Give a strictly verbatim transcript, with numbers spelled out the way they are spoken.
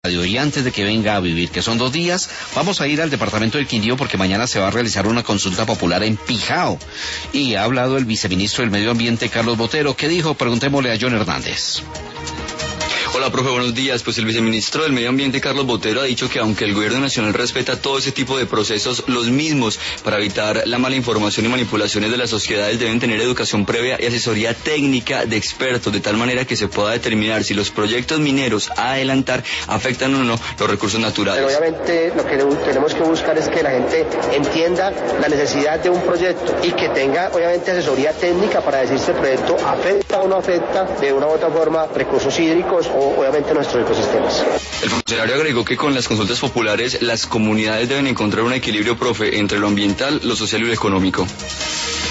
Y antes de que venga a vivir, que son dos días, vamos a ir al departamento del Quindío porque mañana se va a realizar una consulta popular en Pijao. Y ha hablado el viceministro del Medio Ambiente, Carlos Botero. ¿Qué dijo? Preguntémosle a John Hernández. Hola, profe, buenos días. Pues el viceministro del Medio Ambiente, Carlos Botero, ha dicho que aunque el gobierno nacional respeta todo ese tipo de procesos, los mismos para evitar la mala información y manipulaciones de las sociedades deben tener educación previa y asesoría técnica de expertos, de tal manera que se pueda determinar si los proyectos mineros a adelantar afectan o no los recursos naturales. Pero obviamente lo que tenemos que buscar es que la gente entienda la necesidad de un proyecto y que tenga obviamente asesoría técnica para decir si el proyecto afecta o no afecta de una u otra forma recursos hídricos o obviamente nuestros ecosistemas. El funcionario agregó que con las consultas populares las comunidades deben encontrar un equilibrio, profe, entre lo ambiental, lo social y lo económico.